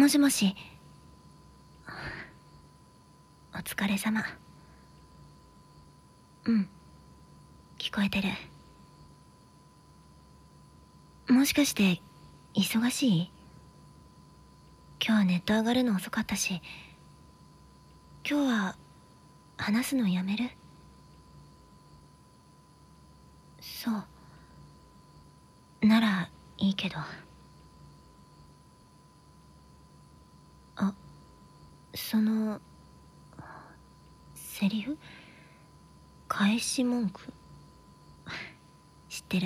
しもし。お疲れ様。うん、聞こえてる。もしかして忙しい？今日はネット上がるの遅かったし、今日は話すのやめる？そうならいいけど。あ、そのセリフ、返し文句知ってる。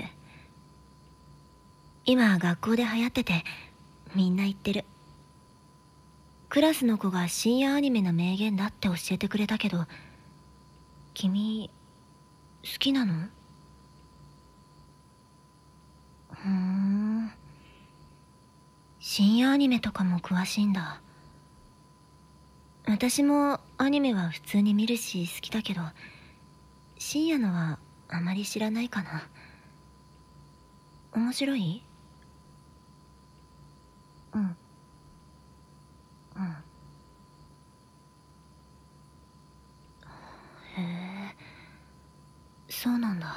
今学校で流行ってて、みんな言ってる。クラスの子が深夜アニメの名言だって教えてくれたけど、君好きなの？深夜アニメとかも詳しいんだ。私もアニメは普通に見るし好きだけど、深夜のはあまり知らないかな。面白い？うん。へえ、そうなんだ。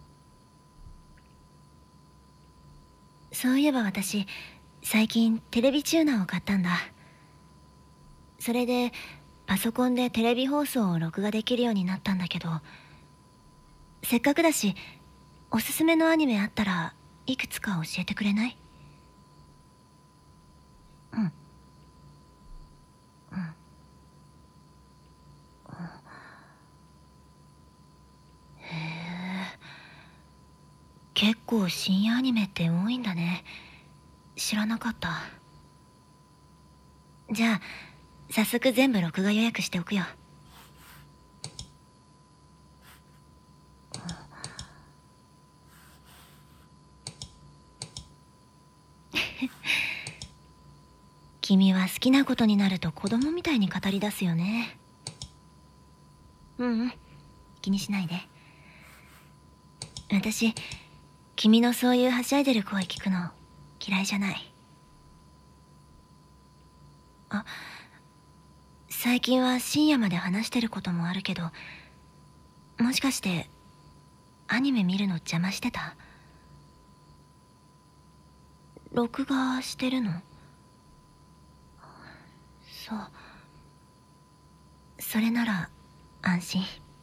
そういえば私、最近テレビチューナーを買ったんだ。それでパソコンでテレビ放送を録画できるようになったんだけど、せっかくだしおすすめのアニメあったらいくつか教えてくれない？うん。へえ、結構深夜アニメって多いんだね。知らなかった。じゃあ早速全部録画予約しておくよ。君は好きなことになると子供みたいに語り出すよね。気にしないで。私、君のそういうはしゃいでる声聞くの嫌いじゃない。あ、最近は深夜まで話してることもあるけど、もしかしてアニメ見るの邪魔してた？録画してるの？そう。それなら安心。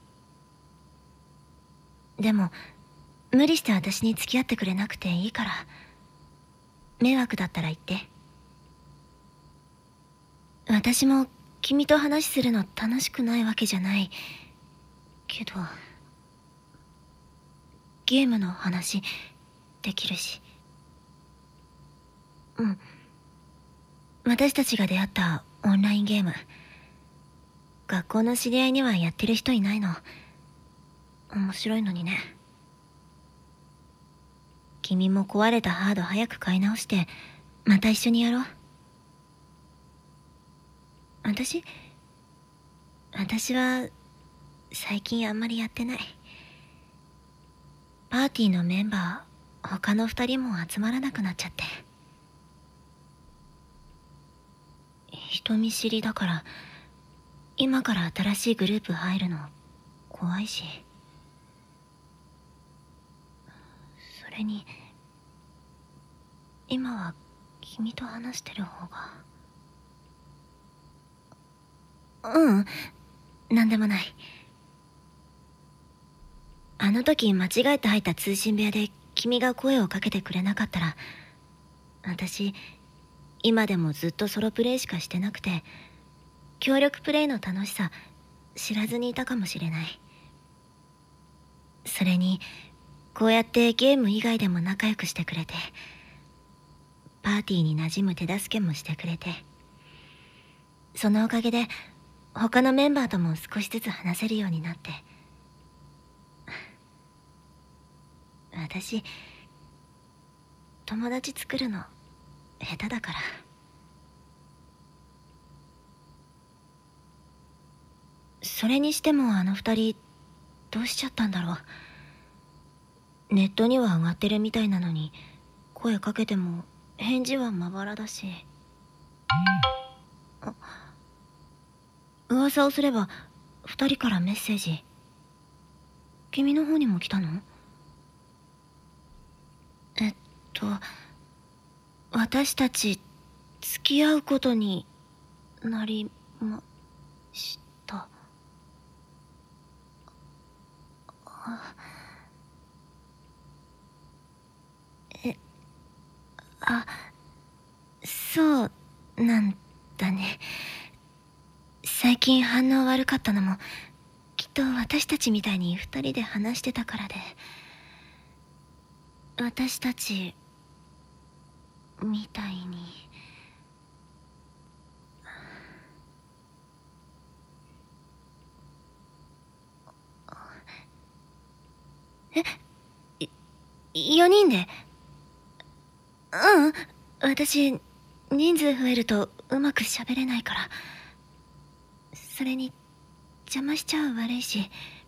でも無理して私に付き合ってくれなくていいから、迷惑だったら言って。私も君と話するの楽しくないわけじゃないけど、ゲームの話できるし。うん、私たちが出会ったオンラインゲーム、学校の知り合いにはやってる人いないの。面白いのにね。君も壊れたハード早く買い直してまた一緒にやろう。私は最近あんまりやってない。パーティーのメンバー他の2人も集まらなくなっちゃって。人見知りだから今から新しいグループ入るの怖いし。それに今は君と話してる方が。なんでもない。あの時間違えて入った通信部屋で君が声をかけてくれなかったら、私今でもずっとソロプレイしかしてなくて、協力プレイの楽しさ知らずにいたかもしれない。それにこうやってゲーム以外でも仲良くしてくれて、パーティーに馴染む手助けもしてくれて、そのおかげで他のメンバーとも少しずつ話せるようになって。私友達作るの下手だから。それにしてもあの二人どうしちゃったんだろう。ネットには上がってるみたいなのに声かけても返事はまばらだし。 噂をすれば2人からメッセージ。君の方にも来たの？私たち付き合うことになりました。あ、そうなんだね。最近反応悪かったのもきっと私たちみたいに2人で話してたからで。私たちみたいに。4人で。私人数増えるとうまく喋れないから。それに邪魔しちゃ悪いし。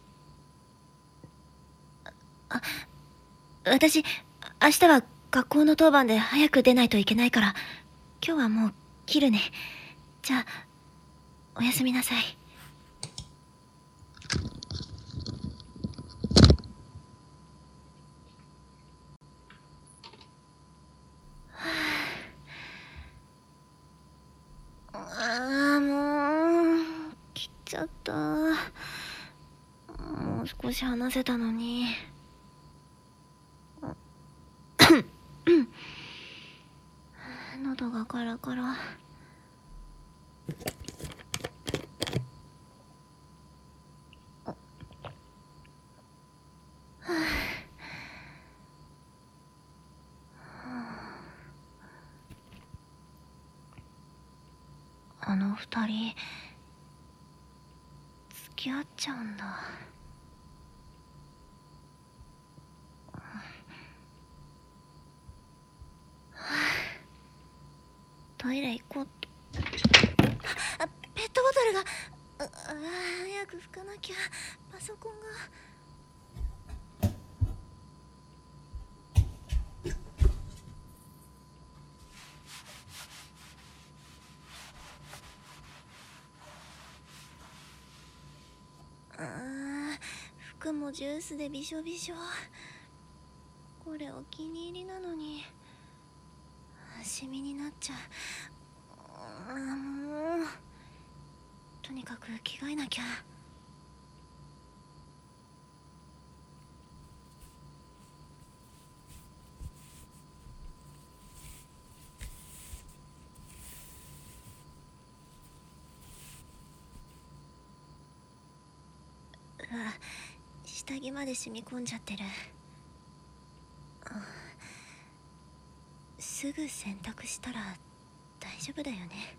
私明日は学校の当番で早く出ないといけないから、今日はもう切るね。じゃあおやすみなさい。もう切っちゃった。もう少し話せたのに。喉がカラカラ。あの2人付き合っちゃうんだ。トイレ行こうと。ペットボトルが。早く拭かなきゃ。パソコンが。服もジュースでびしょびしょ。これお気に入りなのにシミになっちゃう。もうとにかく着替えなきゃ。下着まで染み込んじゃってる。すぐ洗濯したら大丈夫だよね。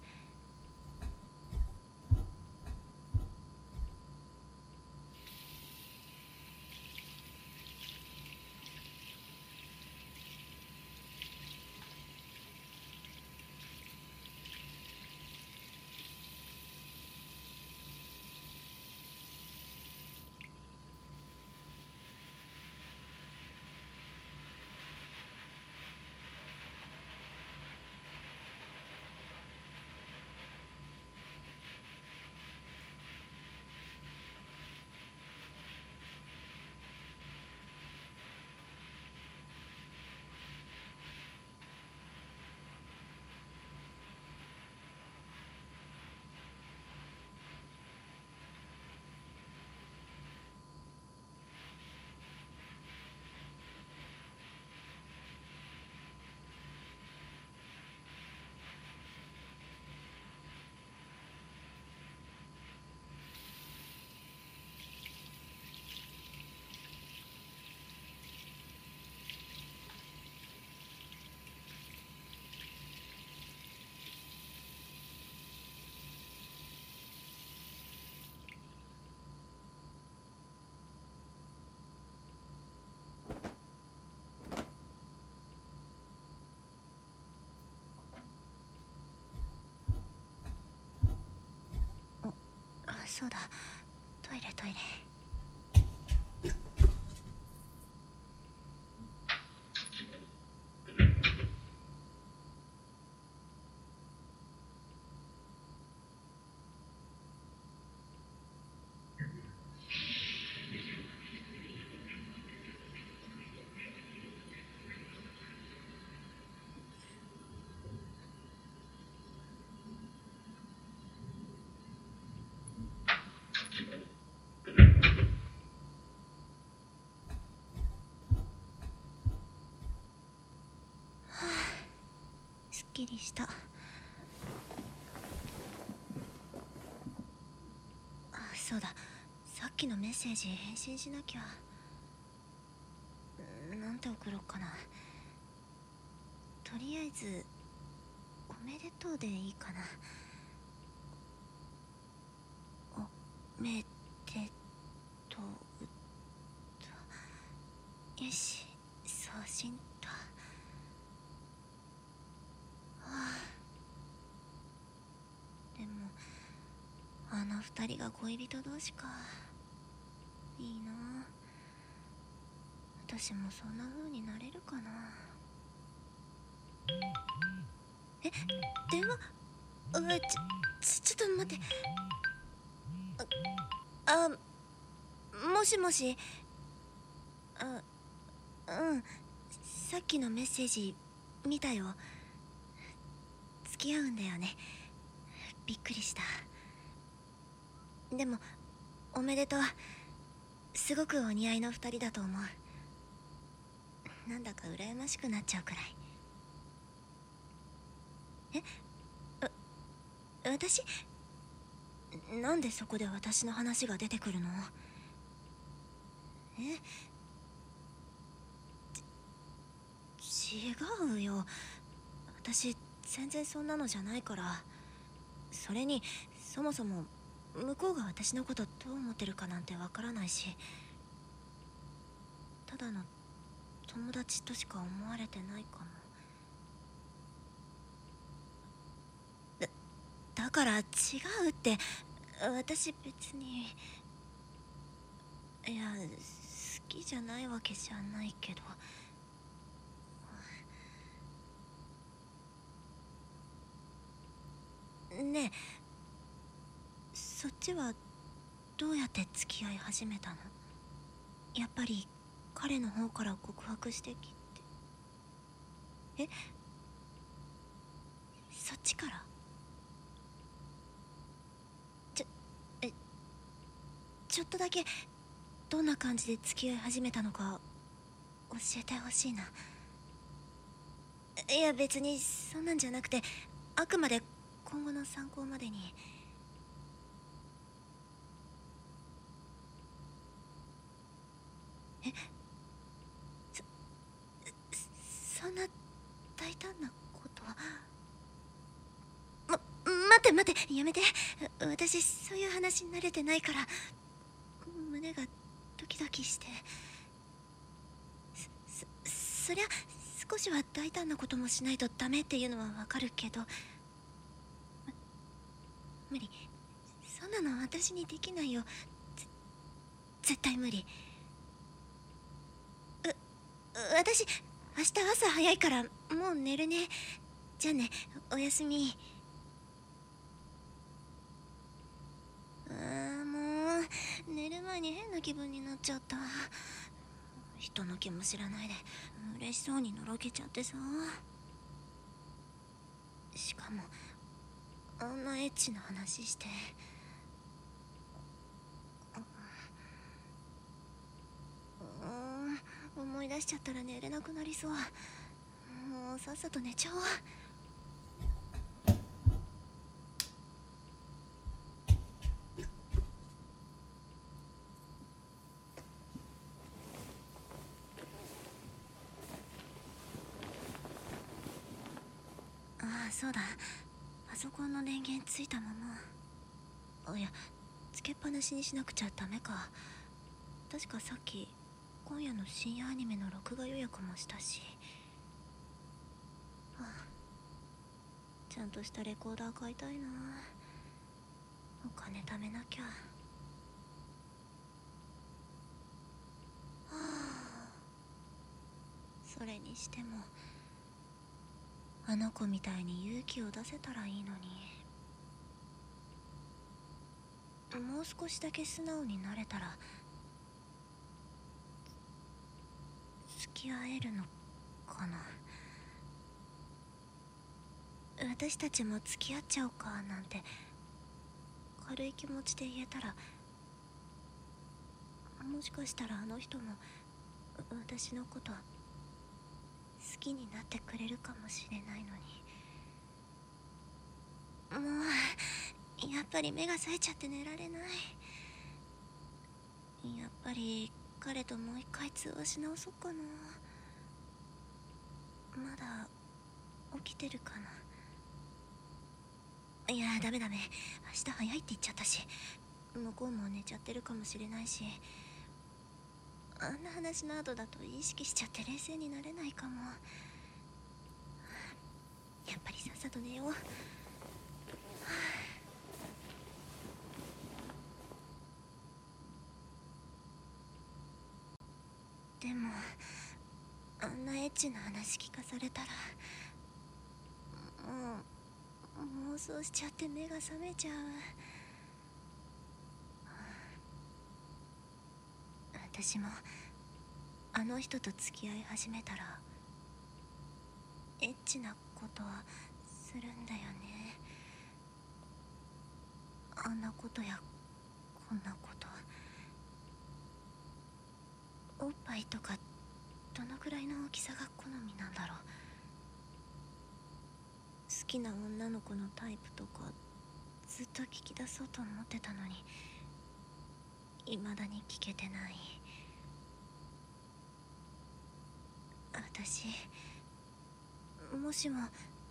そうだ、トイレトイレ。 きりした。あ、そうだ、さっきのメッセージ返信しなきゃ。なんて送ろうかな。とりあえずおめでとうでいいかな。おめでとうと。よし、送信と。でもあの二人が恋人同士か。いいな。私もそんな風になれるかな。え、電話。ちょっと待って。あ、もしもし。あ、うん、さっきのメッセージ見たよ。付き合うんだよね。びっくりした。でもおめでとう。すごくお似合いの二人だと思う。なんだか羨ましくなっちゃうくらい。私、なんでそこで私の話が出てくるの？違うよ。私全然そんなのじゃないから。それにそもそも向こうが私のことどう思ってるかなんてわからないし、ただの友達としか思われてないかも。だから違うって。私別に、いや、好きじゃないわけじゃないけど。ねえ、そっちはどうやって付き合い始めたの？やっぱり彼の方から告白してきて。そっちから？ちょえちょっとだけどんな感じで付き合い始めたのか教えてほしいな。いや別にそんなんじゃなくて、あくまで今後の参考までに。えそんな大胆なことは。待ってやめて。私そういう話慣れてないから。胸がドキドキして。そりゃ少しは大胆なこともしないとダメっていうのはわかるけど、無理。そんなの私にできないよ。絶対無理。私明日朝早いからもう寝るね。じゃあね、おやすみ。もう寝る前に変な気分になっちゃった。人の気も知らないで嬉しそうにのろけちゃってさ。しかもあんなエッチな話して。思い出しちゃったら寝れなくなりそう。もうさっさと寝ちゃおう。ああそうだ、パソコンの電源ついたまま。いや、つけっぱなしにしなくちゃダメか。確かさっき今夜の深夜アニメの録画予約もしたし。ちゃんとしたレコーダー買いたいな。お金貯めなきゃ。それにしてもあの子みたいに勇気を出せたらいいのに。もう少しだけ素直になれたら付き合えるのかな。私たちも付き合っちゃおうかなんて軽い気持ちで言えたら、もしかしたらあの人も私のこと好きになってくれるかもしれないのに。 もうやっぱり目が冴えちゃって寝られない。やっぱり彼ともう一回通話し直そっかな。まだ起きてるかな。いやダメダメ、明日早いって言っちゃったし、向こうも寝ちゃってるかもしれないし、あんな話の後だと意識しちゃって冷静になれないかも。やっぱりさっさと寝よう。でもあんなエッチな話聞かされたらもう妄想しちゃって目が覚めちゃう。私もあの人と付き合い始めたらエッチなことはするんだよね。あんなことやこんなこと。おっぱいとかどのくらいの大きさが好みなんだろう。好きな女の子のタイプとかずっと聞き出そうと思ってたのに未だに聞けてない。私もしも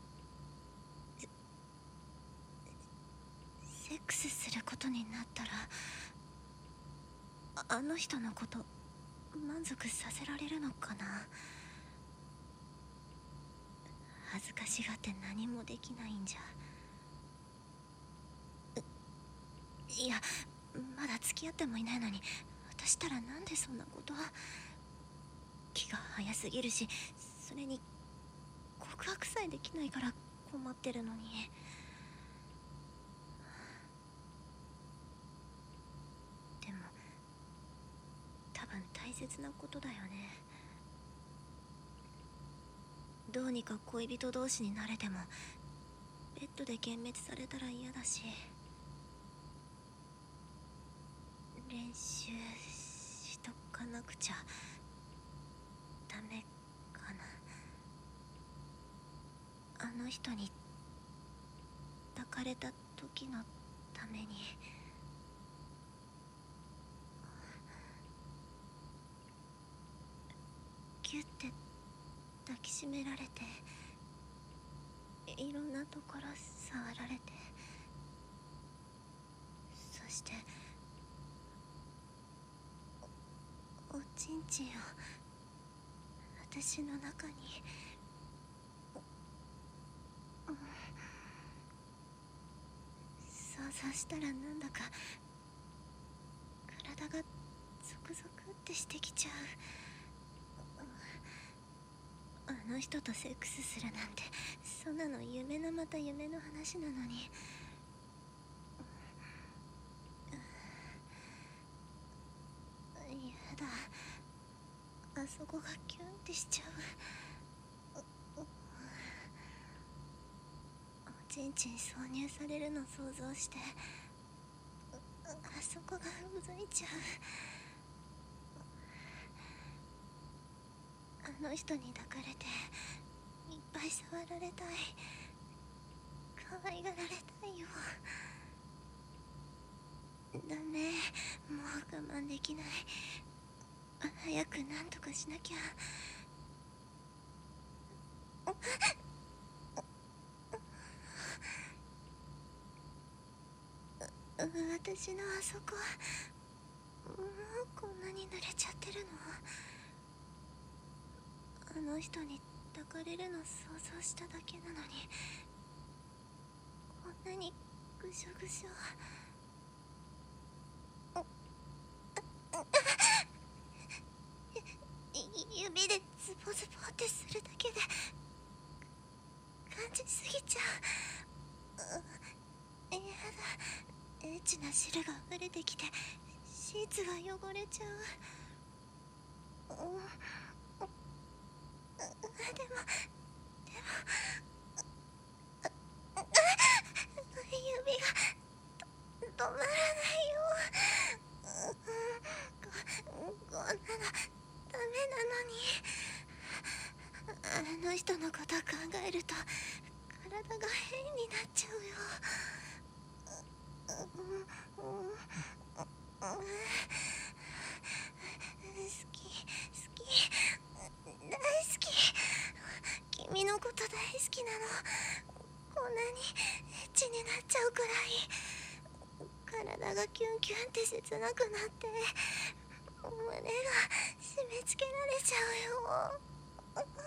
セックスすることになったらあの人のこと満足させられるのかな。恥ずかしがって何もできないんじゃ。いやまだ付き合ってもいないのに私ったらなんでそんなことは。気が早すぎるし、それに告白さえできないから困ってるのに。でも多分大切なことだよね。どうにか恋人同士になれてもベッドで幻滅されたら嫌だし、練習しとかなくちゃダメかな。あの人に抱かれた時のために。ギュッて抱きしめられていろんなところ触られて、そしておちんちんを私の中に。想像したらなんだか体がゾクゾクってしてきちゃう。あの人とセックスするなんてそんなの夢のまた夢の話なのに。やだ、あそこがキュンってしちゃう。おちんちん挿入されるの想像してあそこがうずいちゃう。あの人に抱かれていっぱい触られたい、可愛がられたいよ。ダメ、もう我慢できない。早くなんとかしなきゃ。私のあそこもうこんなに濡れちゃってるの。あの人に抱かれるの想像しただけなのにこんなにぐしょぐしょ。指でズボズボってするだけで感じすぎちゃう。やだ、エッチな汁が溢れてきてシーツが汚れちゃう。でも指が止まらないよ。こんなのダメなのに。あの人のこと考えると体が変になっちゃうよ。好き大好き。君のこと大好きなの。こんなにエッチになっちゃうくらい体がキュンキュンって切なくなって胸が締め付けられちゃうよ。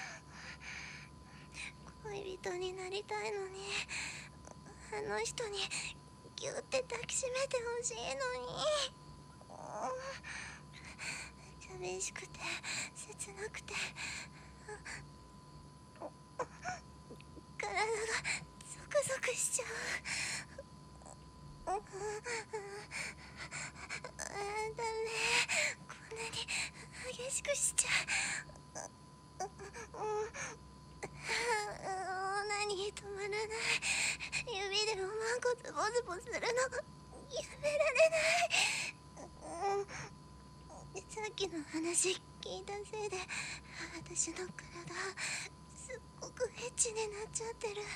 恋人になりたいのにあの人にギュッて抱きしめてほしいのに。寂しくて切なくて体がゾクゾクしちゃう。ダメ、こんなに激しくしちゃう。何止まらない。指でおまんこズボズボするのやめられない。さっきの話聞いたせいで私の体すっごくエッチになっちゃってる。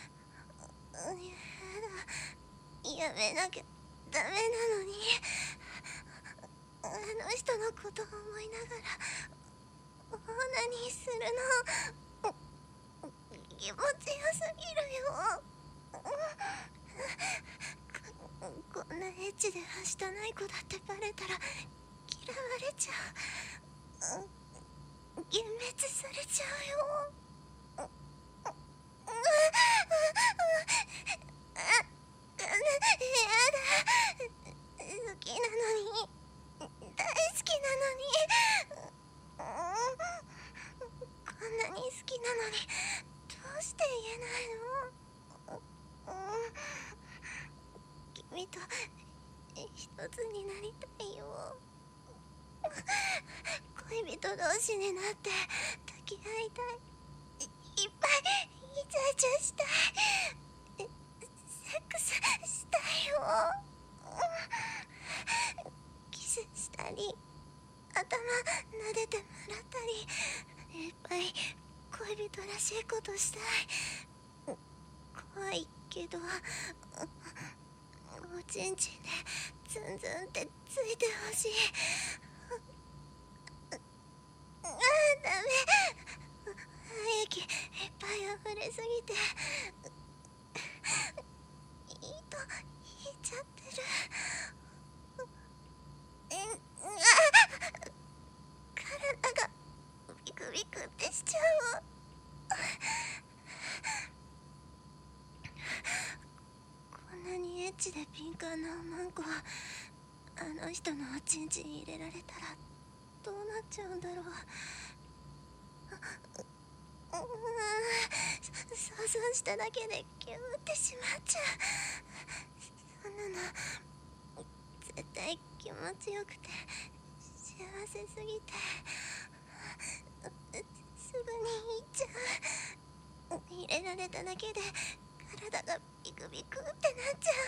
やだ、やめなきゃダメなのに。あの人のことを思いながらオナニーするの気持ちよすぎるよ。こんなエッチではしたない子だってバレたら嫌われちゃう。幻滅されちゃうよ。やだ、好きなのに大好きなのにこんなに好きなのにどうして言えないの。君と一つになりたいよ。恋人同士になって抱き合いたい。いっぱいイチャイチャしたい。セックスしたいよ。キスしたり頭撫でてもらったりいっぱい恋人らしいことしたい。怖いけどおちんちんでツンツンってついてほしい。ダメ、液いっぱい溢れすぎて糸引いちゃってる。体がビクビクってしちゃう。こんなにエッチで敏感なおまんこはあの人のおちんちん入れられたらどうなっちゃうんだろう。想像しただけでキューってしまっちゃう。そんなの絶対気持ちよくて幸せすぎてすぐに行っちゃう。入れられただけで体がビクビクってなっちゃ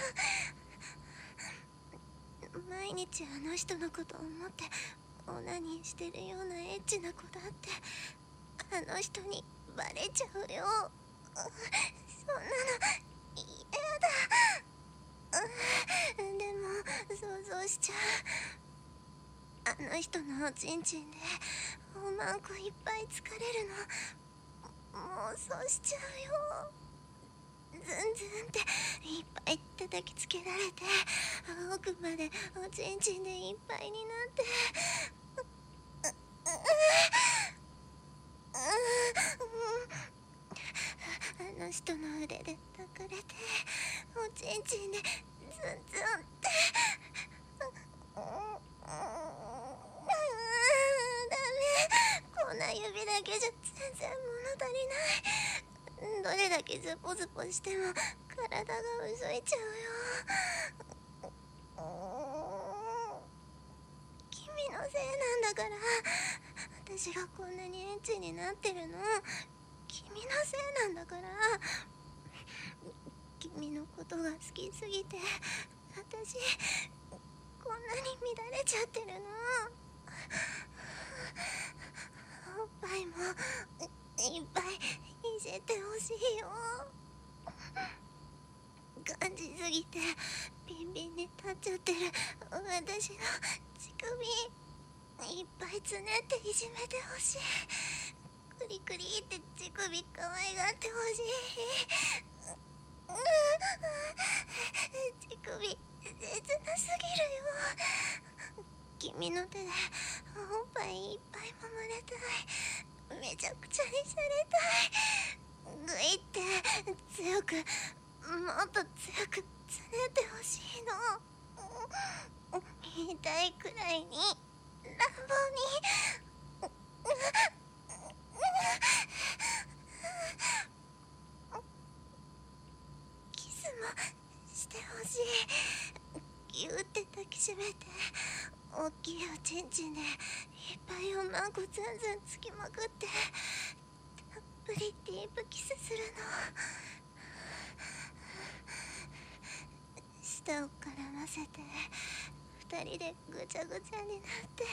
う。毎日あの人のことを思ってオナニーしてるようなエッチな子だってあの人にバレちゃうよ。そんなの嫌だ。でも想像しちゃう。あの人のおちんちんでおまんこいっぱい疲れるの妄想しちゃうよ。ズンズンっていっぱい叩きつけられて奥までおちんちんでいっぱいになってあの人の腕で抱かれておちんちんでズンズンってダメ、こんな指だけじゃ全然物足りない。どれだけズポズポしても体がうずいちゃうよ。君のせいなんだから私がこんなにエッチになってるの君のせいなんだから。君のことが好きすぎて私こんなに乱れちゃってるの。おっぱいもいっぱい見せてほしいよ。 感じすぎてビンビンに立っちゃってる私の乳首いっぱいつねっていじめてほしい。クリクリって乳首可愛がってほしい。乳首切なすぎるよ。君の手でおっぱいいっぱい揉まれたい。めちゃくちゃにされたい。グイって強く、もっと強くつねってほしいの。痛いくらいに乱暴にキスもしてほしい。ギューって抱きしめて大きいおちんちんでいっぱいおまんこずんずんつきまくってたっぷりディープキスするの。舌を絡ませて二人でぐちゃぐちゃになって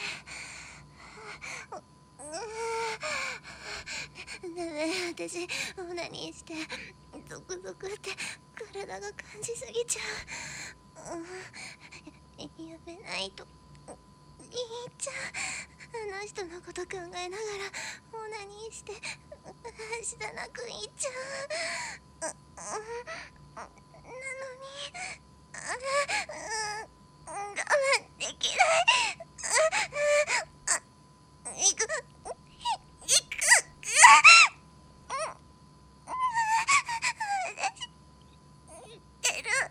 ダメ、私オナニーしてゾクゾクって体が感じすぎちゃう。やめないと言っちゃう。あの人のこと考えながらオナニーしてしたなく言っちゃう。なのに我慢できない。行くてる。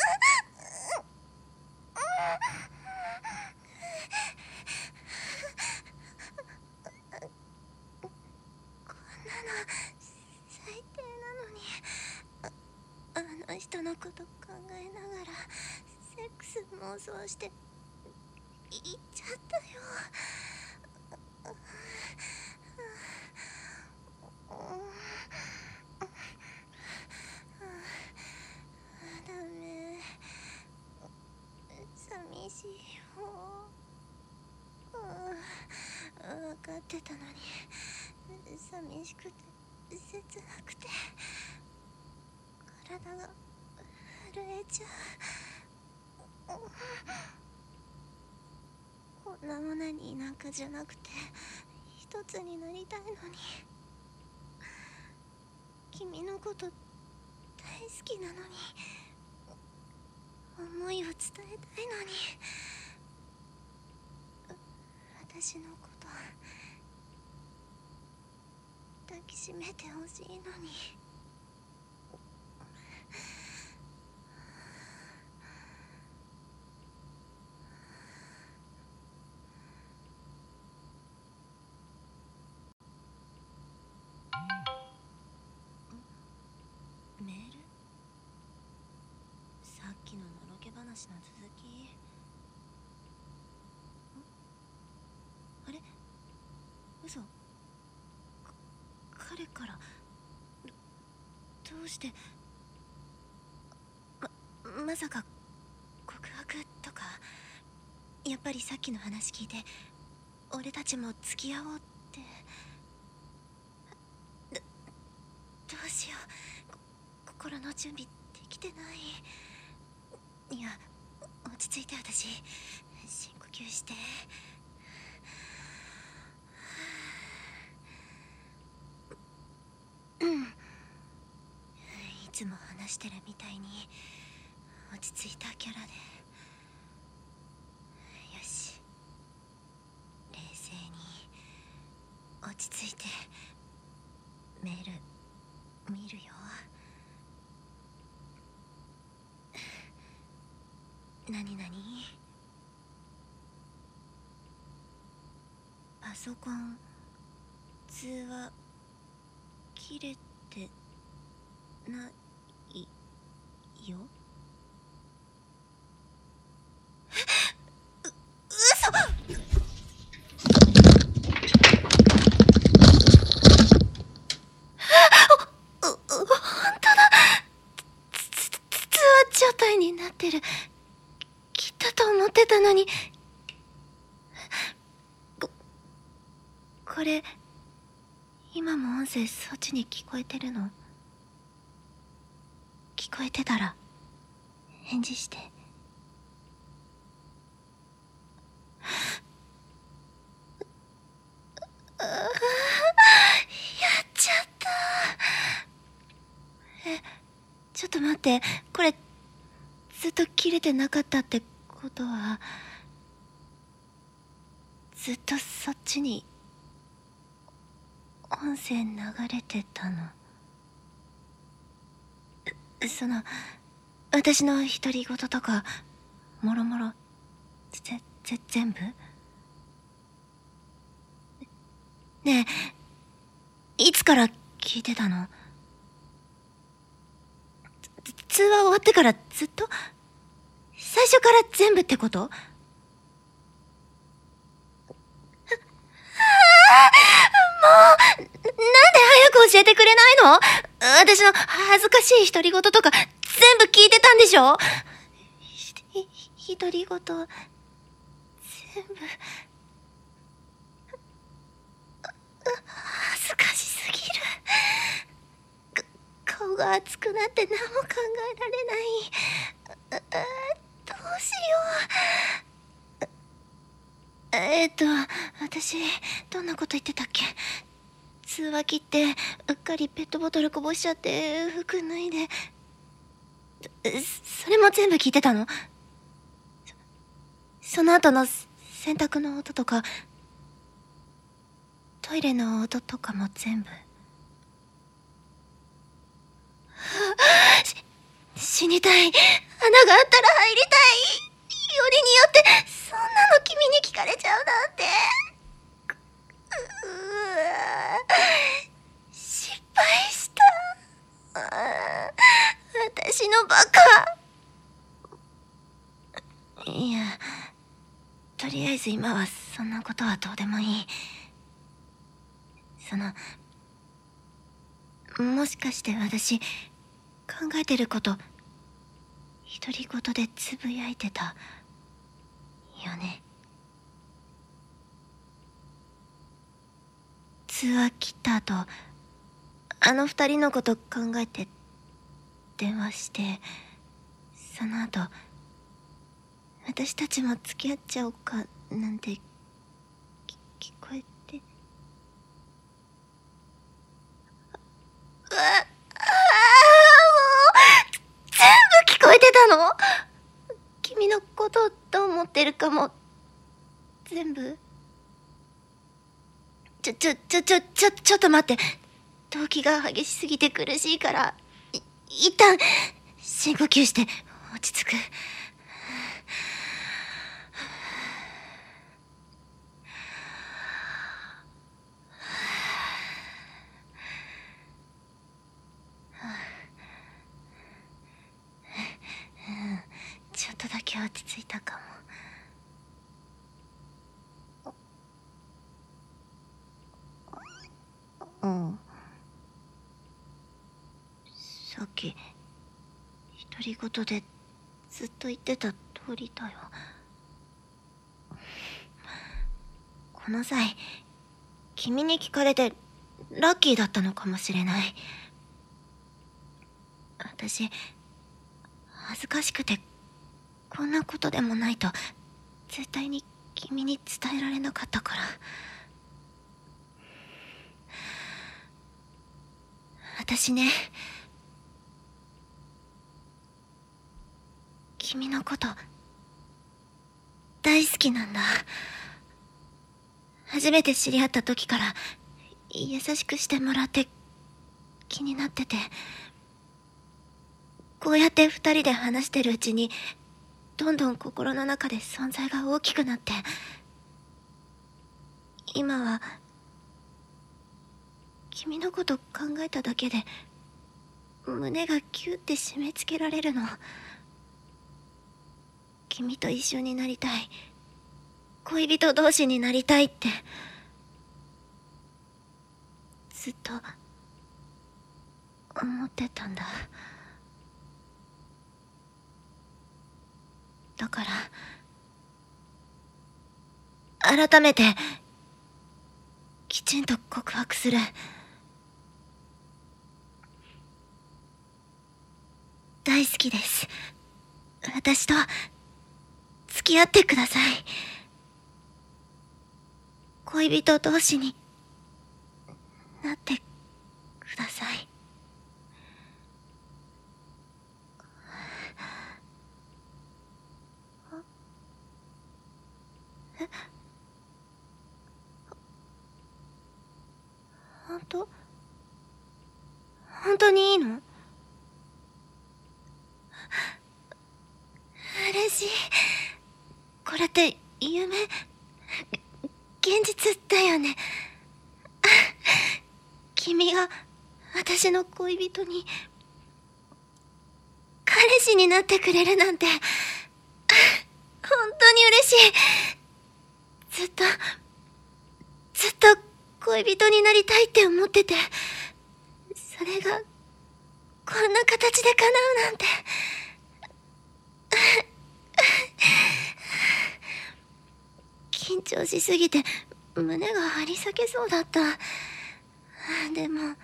こんなの最低なのに、あの人のこと考えながらセックス妄想して言っちゃったよ。ダメ、寂しいよ。分かってたのに寂しくて切なくて体が震えちゃう。こんなオナニーなんかじゃなくて一つになりたいのに。君のこと大好きなのに、思いを伝えたいのに、私のこと抱きしめてほしいのに。メール？さっきののろけ話の続き。あれ？嘘？彼からどうして。まさか告白とか。やっぱりさっきの話聞いて俺たちも付き合おうって。どうしよう、心の準備できてない。いや、落ち着いて。私深呼吸して。いつも話してるみたいに落ち着いたキャラで。よし、冷静に落ち着いてメール見るよ。なになに？パソコン通話切れてないよ。嘘！本当だ。通話状態になってる。切ったと思ってたのに。これ今も音声そっちに聞こえてるの？ こえてたら返事して。やっちゃった。ちょっと待って、これずっと切れてなかったってことは、ずっとそっちに音声流れてたの？私の独り言とかもろもろ全部？ねえ、いつから聞いてたの？通話終わってからずっと？最初から全部ってこと？もう、なんで早く教えてくれないの？私の恥ずかしい独り言とか全部聞いてたんでしょ？独り言全部。恥ずかしすぎる。顔が熱くなって何も考えられない。どうしよう。私どんなこと言ってたっけ？通話切ってうっかりペットボトルこぼしちゃって服脱いで、それも全部聞いてたの？その後の洗濯の音とかトイレの音とかも全部。死にたい。穴があったら入りたい。よりによってそんなの君に聞かれちゃうなんて。失敗した。私のバカ。いや、とりあえず今はそんなことはどうでもいい。もしかして私考えてること独り言でつぶやいてたよね？通話切った後、あの二人のこと考えて電話して、その後私たちも付き合っちゃおうかなんて聞こえて。もう全部聞こえてたの？君のことをどう思ってるかも全部。ちょっと待って。動悸が激しすぎて苦しいから、一旦深呼吸して落ち着く。ちょっとだけ落ち着いたかも。さっき独り言でずっと言ってた通りだよ。この際君に聞かれてラッキーだったのかもしれない。私恥ずかしくてこんなことでもないと絶対に君に伝えられなかったから。私ね、君のこと大好きなんだ。初めて知り合った時から優しくしてもらって気になってて、こうやって二人で話してるうちにどんどん心の中で存在が大きくなって、今は君のこと考えただけで胸がキュッて締め付けられるの。君と一緒になりたい、恋人同士になりたいってずっと思ってたんだ。だから改めてきちんと告白する。 大好きです。私と付き合ってください。恋人同士になってください。え、本当？本当にいいの？嬉しい。これって夢、現実だよね。君が私の恋人に彼氏になってくれるなんて本当に嬉しい。ずっとずっと恋人になりたいって思ってて、それがこんな形で叶うなんて。緊張しすぎて胸が張り裂けそうだった。でも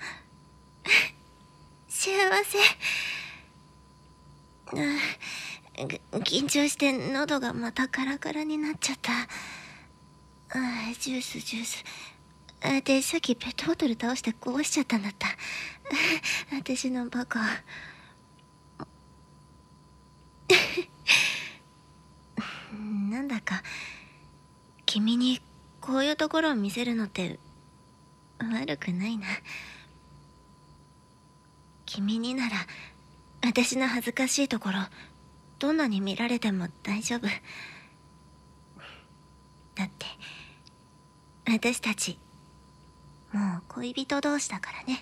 幸せ。緊張して喉がまたカラカラになっちゃった。ジュースジュース。で、さっきペットボトル倒してこぼしちゃったんだった。私のバカ。なんだか君にこういうところを見せるのって悪くないな。君になら私の恥ずかしいところどんなに見られても大丈夫だって。私たちもう恋人同士だからね。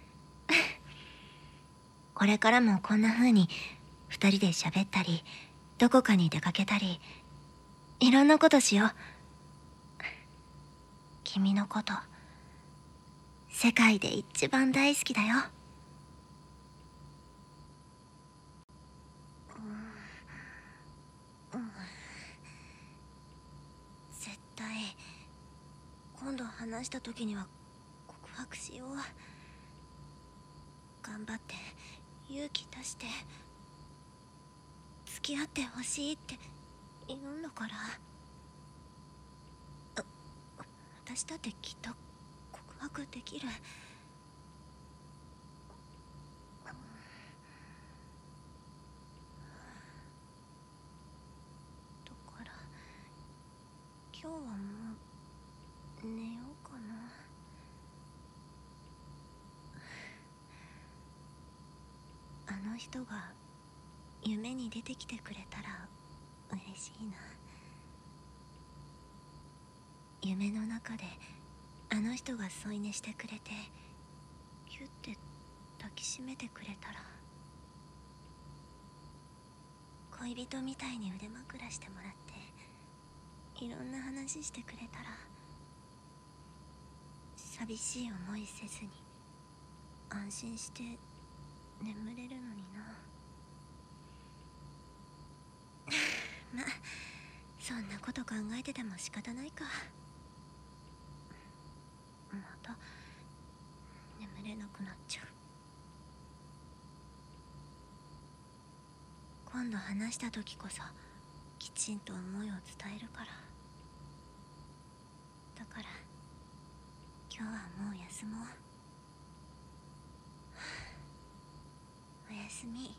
これからもこんな風に二人で喋ったりどこかに出かけたりいろんなことしよう。君のこと世界で一番大好きだよ。絶対今度話した時には告白しよう。頑張って勇気出して付き合ってほしいって言うんだから。私だってきっと告白できる。だから今日はもう寝ようかな。あの人が夢に出てきてくれたら嬉しいな。夢の中であの人が添い寝してくれてキュッて抱きしめてくれたら、恋人みたいに腕枕してもらっていろんな話してくれたら寂しい思いせずに安心して眠れるのにな。まあそんなこと考えてても仕方ないか。また眠れなくなっちゃう。今度話した時こそきちんと思いを伝えるから。だから今日はもう休もう。おやすみ。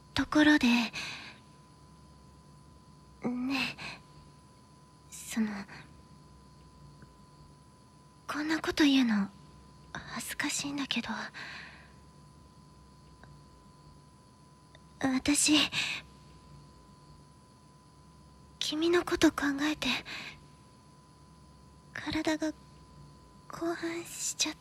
ところでねえ、こんなこと言うの恥ずかしいんだけど、私君のこと考えて体が興奮しちゃって、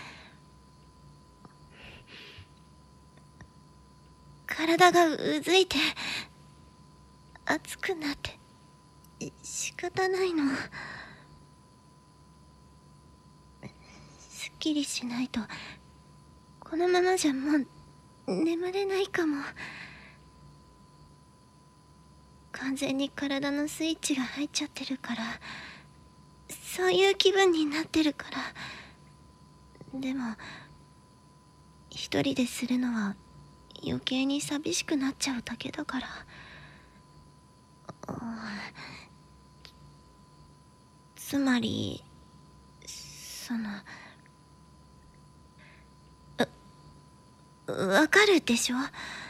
体がうずいて熱くなって仕方ないの。すっきりしないとこのままじゃもう眠れないかも。完全に体のスイッチが入っちゃってるから、そういう気分になってるから。でも一人でするのは余計に寂しくなっちゃうだけだから。つまりわかるでしょ？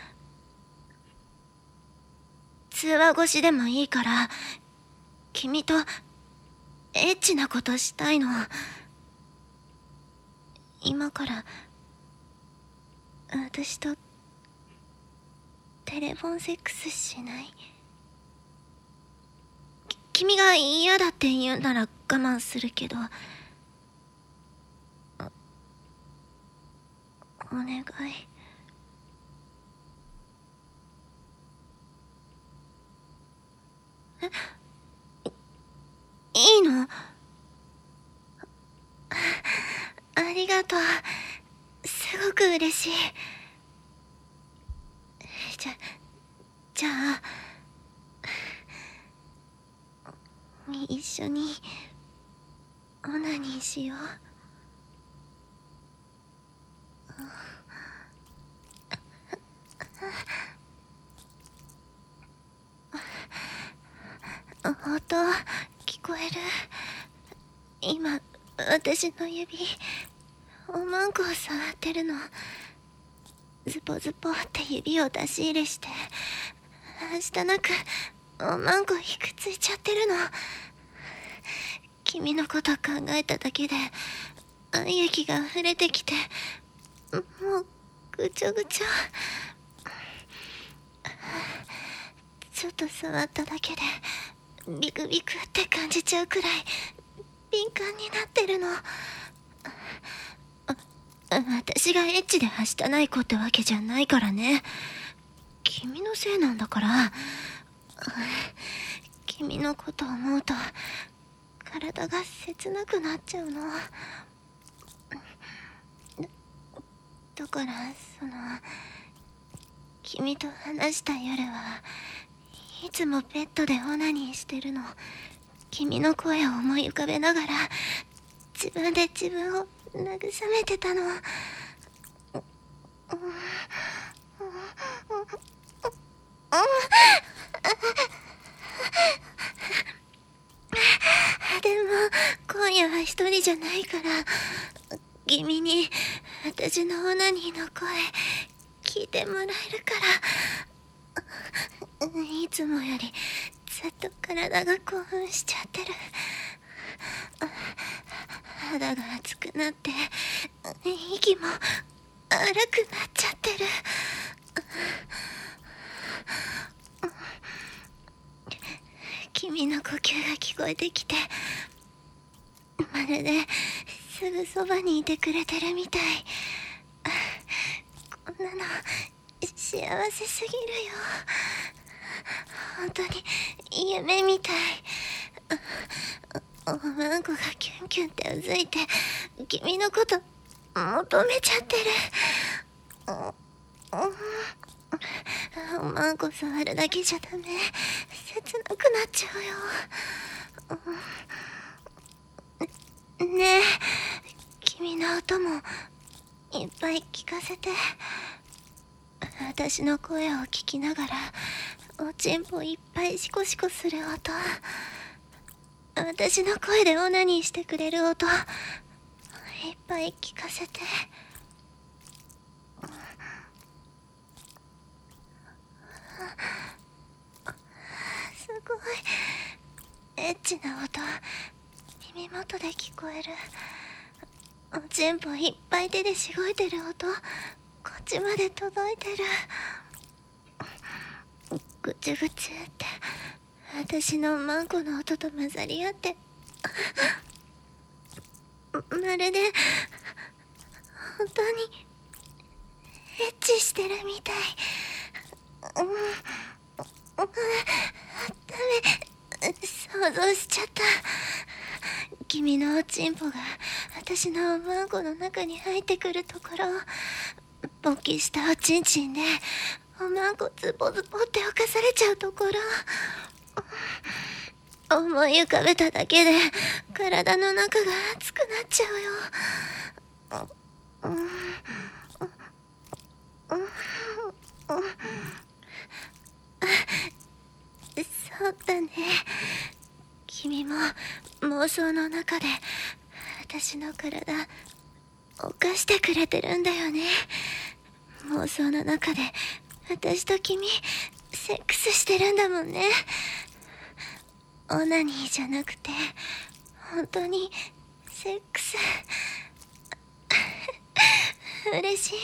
通話越しでもいいから君とエッチなことしたいの。今から私とテレフォンセックスしない？君が嫌だって言うなら我慢するけど、お願い。いいの？ありがとう。すごく嬉しい。じゃあ一緒にオナニーしよう。音聞こえる？今私の指おまんこを触ってるの。ズポズポって指を出し入れしてはしたなくおまんこひくついちゃってるの。君のこと考えただけで愛液が溢れてきて、もうぐちょぐちょ。ちょっと触っただけでビクビクって感じちゃうくらい敏感になってるの。私がエッチではしたない子ってわけじゃないからね。君のせいなんだから。君のこと思うと体が切なくなっちゃうの。だから君と話した夜はいつもベッドでオナニーしてるの。君の声を思い浮かべながら自分で自分を慰めてたの。でも今夜は一人じゃないから君に私のオナニーの声聞いてもらえるから。いつもよりずっと体が興奮しちゃってる。肌が熱くなって息も荒くなっちゃってる。君の呼吸が聞こえてきてまるですぐそばにいてくれてるみたい。こんなの幸せすぎるよ。本当に夢みたい。おまんこがキュンキュンってうずいて君のこと求めちゃってる。おまんこ触るだけじゃダメ。切なくなっちゃうよ。ねえ、君の音もいっぱい聞かせて。私の声を聞きながらおちんぽいっぱいシコシコする音、私の声でオナニーしてくれる音いっぱい聞かせて。 ごいエッチな音耳元で聞こえる。おちんぽいっぱい手でしごいてる音こっちまで届いてる。ぐちゅぐちゅって私のマンコの音と混ざり合ってまるで本当にエッチしてるみたい。ダメ、想像しちゃった。君のおちんぽが私のマンコの中に入ってくるところを勃起したおちんちんでおまんこズボズボって浮かされちゃうところ思い浮かべただけで体の中が熱くなっちゃうよ。そうだね。君も妄想の中で私の体犯してくれてるんだよね。妄想の中で私と君セックスしてるんだもんね。オナニーじゃなくて本当にセックス嬉しい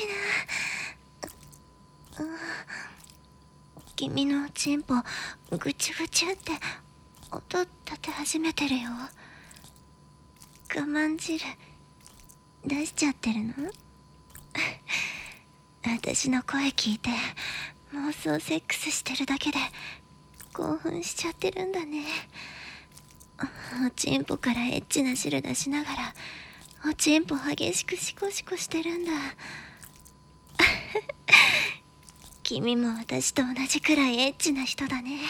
な。君のおちんぽぐちゅぐちゅって音立て始めてるよ。我慢汁出しちゃってるの？私の声聞いて妄想セックスしてるだけで興奮しちゃってるんだね。おちんぽからエッチな汁出しながらおちんぽ激しくシコシコしてるんだ。君も私と同じくらいエッチな人だね。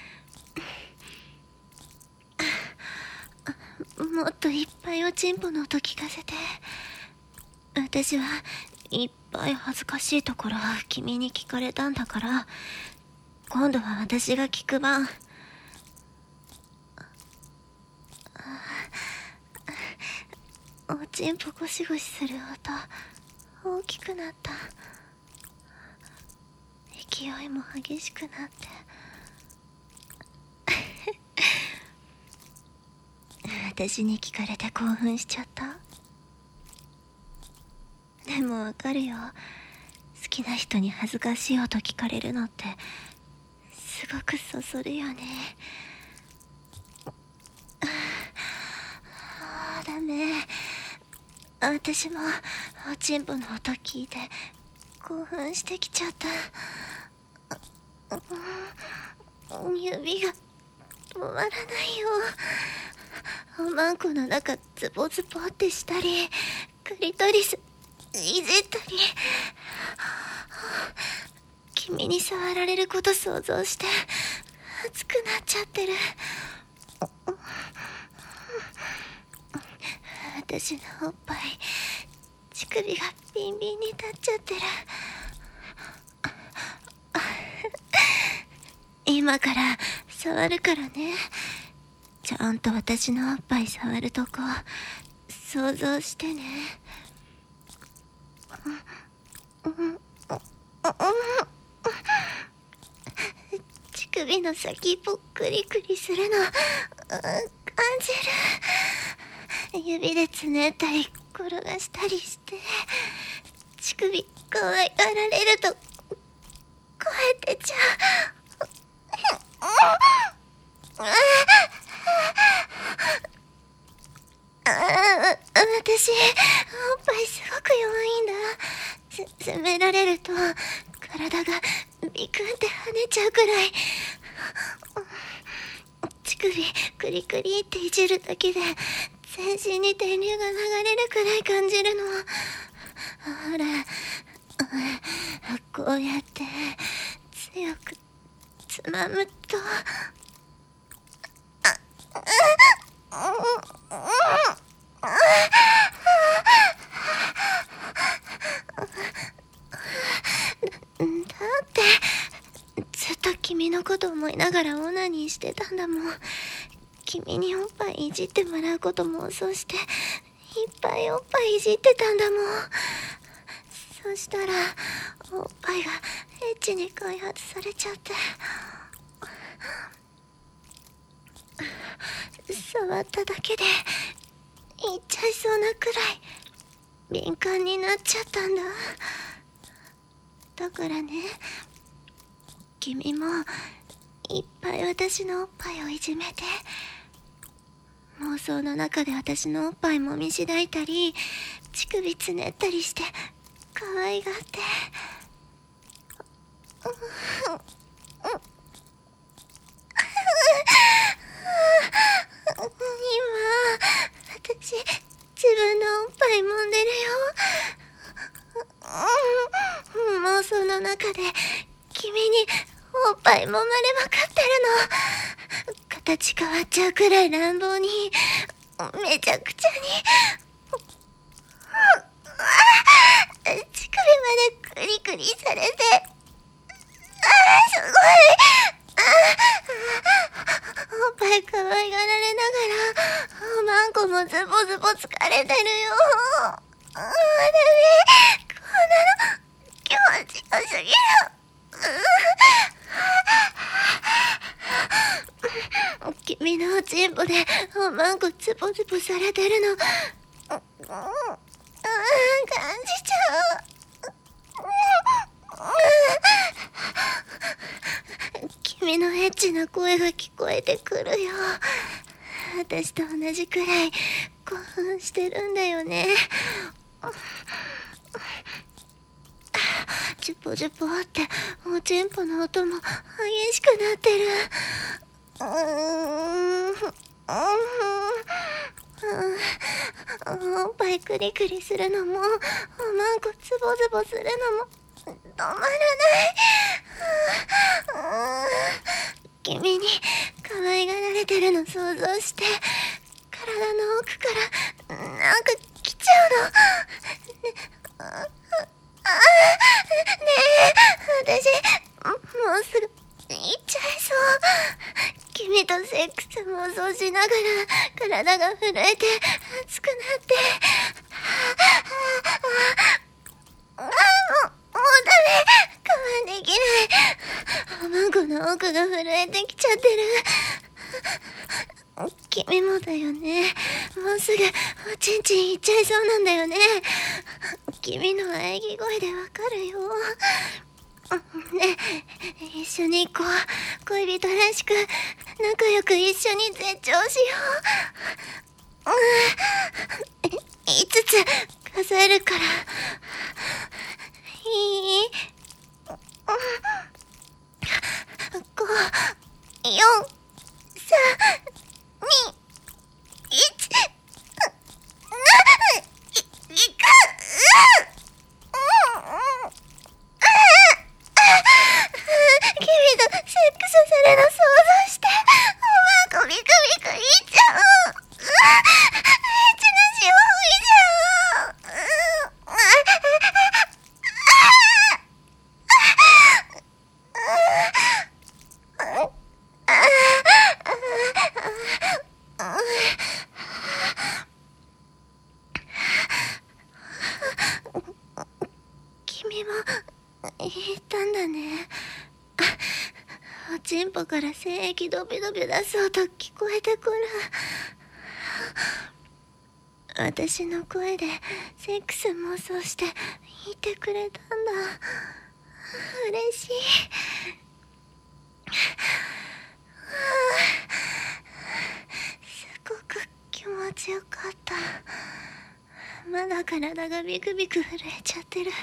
もっといっぱいおちんぽの音聞かせて。私はいっぱい恥ずかしいところ君に聞かれたんだから今度は私が聞く番。おちんぽゴシゴシする音大きくなった。勢いも激しくなって私に聞かれて興奮しちゃった。でもわかるよ。好きな人に恥ずかしい音聞かれるのってすごくそそるよね。ダメ。私もおちんぽの音聞いて興奮してきちゃった。指が止まらないよ。おまんこの中ズボズボってしたりクリトリスいじったり君に触られること想像して熱くなっちゃってる。私のおっぱい乳首がビンビンに立っちゃってる。今から触るからね。ちゃんと私のおっぱい触るとこ想像してね。乳首の先ぽっくりくりするの感じる。指でつねったり転がしたりして乳首可愛がられると声出ちゃう。私おっぱいすごく弱いんだ。責められると体がビクンって跳ねちゃうくらい。乳首クリクリっていじるだけで全身に電流が流れるくらい感じるの。ほらこうやって強くつまむとだってずっと君のこと思いながらオナニーしてたんだもん。君におっぱいいじってもらうこと妄想していっぱいおっぱいいじってたんだもん。そしたらおっぱいがエッチに開発されちゃって触っただけで言っちゃいそうなくらい敏感になっちゃったんだ。だからね、君もいっぱい私のおっぱいをいじめて、妄想の中で私のおっぱい揉みしだいたり乳首つねったりして可愛がって。今私自分のおっぱい揉んでるよ。妄想の中で君におっぱい揉まれまくってるの。形変わっちゃうくらい乱暴に、めちゃくちゃに。乳首までクリクリされて、すごい。おっぱい可愛がられながら、マンコもズボズボ疲れてるよ。ダメ。こんなの気持ちよすぎる。君のおちんぽでおまんこズボズボされてるの、感じちゃう。君のエッチな声が聞こえてくるよ。私と同じくらい興奮してるんだよね。ジュポジュポっておちんぽの音も激しくなってる。おっぱいクリクリするのも、おまんこズボズボするのも止まらない。君に可愛がられてるの想像して、体の奥からなんか来ちゃうの。ねえ、私もうすぐ行っちゃいそう。君とセックス妄想しながら体が震えて熱くなって、もうダメ、我慢できない。おまんこの奥が震えてきちゃってる。君もだよね。もうすぐおちんちんいっちゃいそうなんだよね。君の喘ぎ声でわかるよ。ね、一緒に行こう。恋人らしく仲良く一緒に絶頂しよう。5つ数えるから。いい？ 5、4、3、2、1。君とセックスされるの想像して、おまんこビクビクいっちゃう。エッチな潮吹いちゃう。君も言ったんだね。おちんぽから精液ドビドビ出す音聞こえてくる。私の声でセックス妄想して言ってくれたんだ。嬉しい。すごく気持ちよかった。まだ体がビクビク震えちゃってる。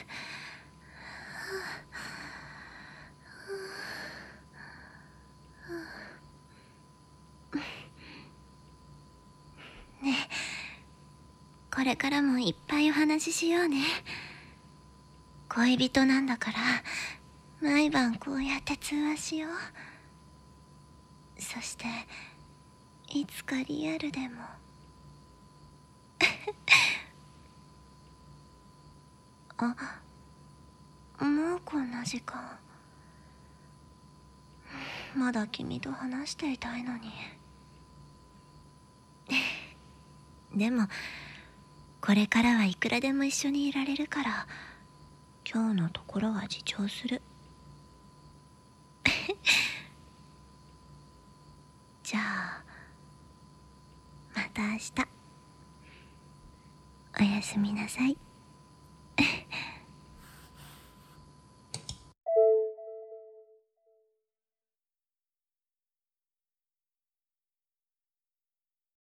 ねえ、これからもいっぱいお話ししようね。恋人なんだから毎晩こうやって通話しよう。そしていつかリアルでももうこんな時間。まだ君と話していたいのに。でもこれからはいくらでも一緒にいられるから、今日のところは自重する。じゃあた明日。おやすみなさい。